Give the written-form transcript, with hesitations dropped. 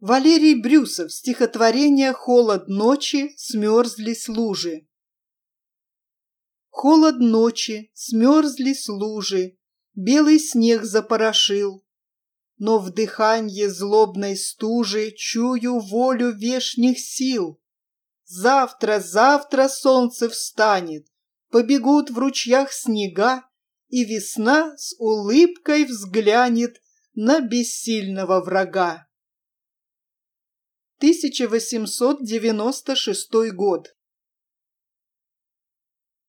Валерий Брюсов. Стихотворение «Холод ночи, смерзлись лужи». Холод ночи, смерзлись лужи, белый снег запорошил, но в дыханье злобной стужи чую волю вешних сил. Завтра, завтра солнце встанет, побегут в ручьях снега, и весна с улыбкой взглянет на бессильного врага. 1896 год.